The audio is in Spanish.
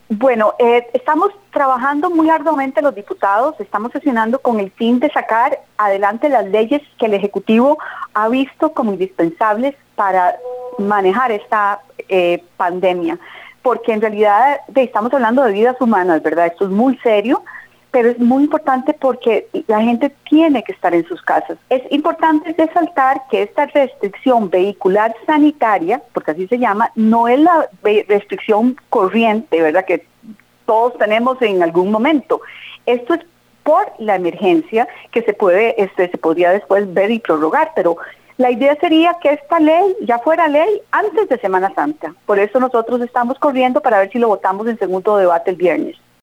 Bueno, estamos trabajando muy arduamente los diputados, estamos sesionando con el fin de sacar adelante las leyes que el Ejecutivo ha visto como indispensables para manejar esta pandemia, porque en realidad estamos hablando de vidas humanas, ¿verdad? Esto es muy serio, pero es muy importante porque la gente tiene que estar en sus casas. Es importante resaltar que esta restricción vehicular sanitaria, porque así se llama, no es la restricción corriente, ¿verdad?, que todos tenemos en algún momento. Esto es por la emergencia que se podría después ver y prorrogar, pero la idea sería que esta ley ya fuera ley antes de Semana Santa. Por eso nosotros estamos corriendo para ver si lo votamos en segundo debate el viernes.